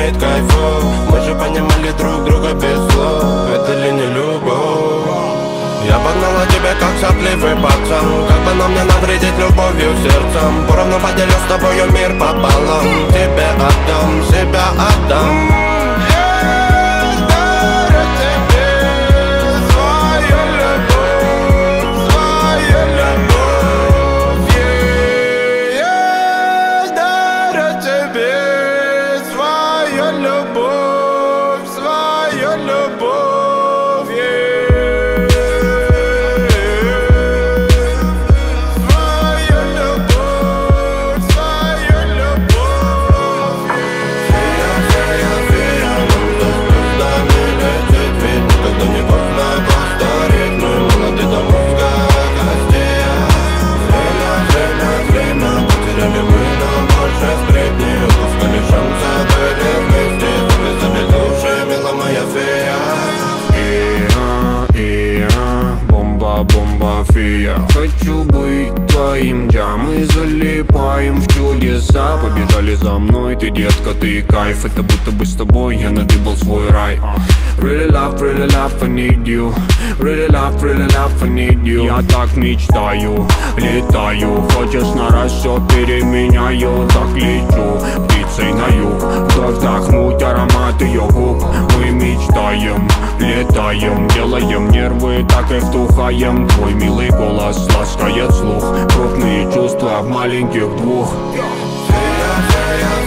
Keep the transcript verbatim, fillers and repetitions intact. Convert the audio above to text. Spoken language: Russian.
поднимает кайфу. Мы же понимали друг друга без слов. Это ли не любовь? Я погнала тебя как сопливый пацан. Как бы нам не навредить любовью сердцем. Поровну поделю с тобою мир пополам. Тебе отдам, себя отдам. Любовь, свою любовь, yeah. Свою любовь, свою любовь, yeah. Фея, фея, фея, нам за звездами лететь. Ведь никогда не поздно повторить. Мы молоды до мозга костей. Время, время, время, потеряли мы, но больше впредь не упускали шанса. Бомба, фея. Хочу быть твоим, да, мы залипаем в чудеса. Побежали за мной, ты детка, ты кайф. Это будто бы с тобой я надыбал свой рай. Really love, really love, I need you. Really love, really love, I need you. Я так мечтаю, летаю. Хочешь на раз, все переменяю. Так лечу, птицей на юг. Вновь вдохнуть аромат ее губ. Мы мечтаем, летаем. Делаем нервы, так и втухаем. Твой милый голос ласкает слух. Крупные чувства в маленьких двух. Фея, фея,